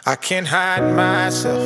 I can't hide myself.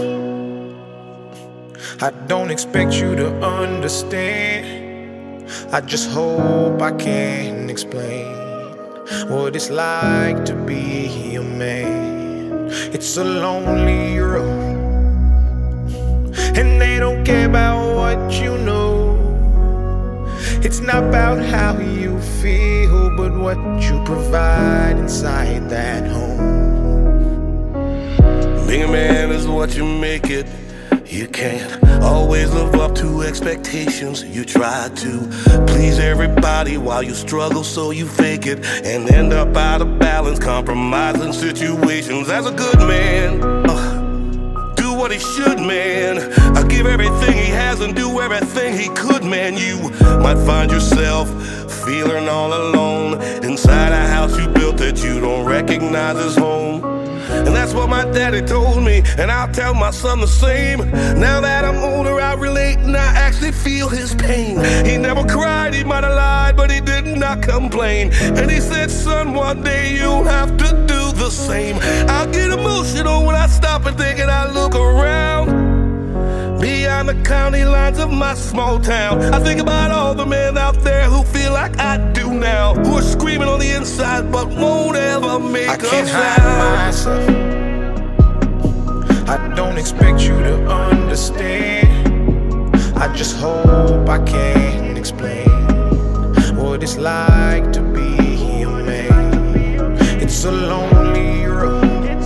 I don't expect you to understand. I just hope I can explain what it's like to be a man. It's a lonely road, and they don't care about what you know. It's not about how you feel, but what you provide inside that home. Being a man is what you make it. You can't always live up to expectations. You try to please everybody while you struggle, so you fake it and end up out of balance, compromising situations. As a good man, do what he should, man. Give everything he has and do everything he could, man. You might find yourself feeling all alone inside a house you built that you don't recognize as home. And that's what my daddy told me, and I'll tell my son the same. Now that I'm older, I relate and I actually feel his pain. He never cried, he might have lied, but he did not complain. And he said, son, one day you'll have to do the same. I get emotional when I stop and think and I look around beyond the county lines of my small town. I think about all the men out there who feel like I do now, who are screaming on the inside but won't ever make a sound. I can't hide myself. I don't expect you to understand. I just hope I can explain what it's like to be a man. It's a lonely road,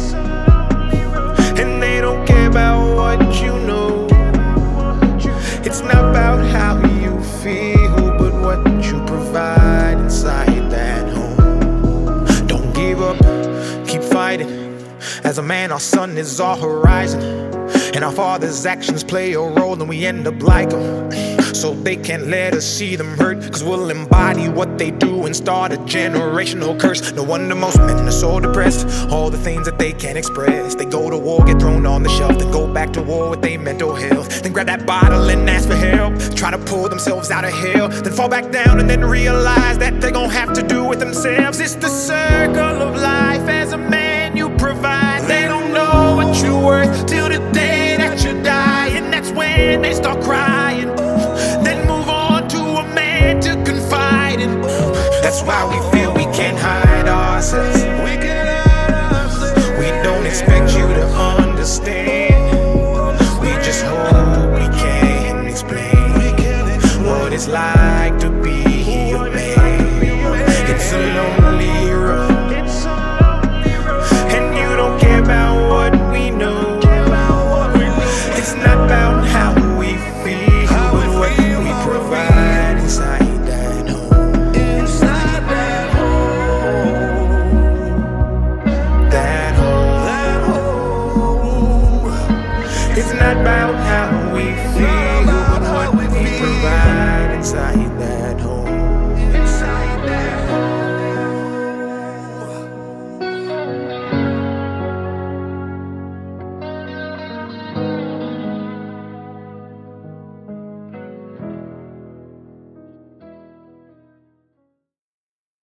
and they don't care about what you know. It's not about how you feel, but what you provide inside that home. Don't give up, keep fighting. As a man, our sun is our horizon, and our father's actions play a role, and we end up like them. So they can't let us see them hurt, cause we'll embody what they do and start a generational curse. No wonder most men are so depressed, all the things that they can't express. They go to war, get thrown on the shelf, then go back to war with their mental health. Then grab that bottle and ask for help, try to pull themselves out of hell, then fall back down and then realize that they're gonna have to do it themselves. It's the circle of life. As a man you provide. They don't know what you're worth till the day that you die, and that's when they start crying. Then move on to a man to confide in. That's why we feel we can't hide ourselves. We don't expect you to understand. We just hope we can explain what it's like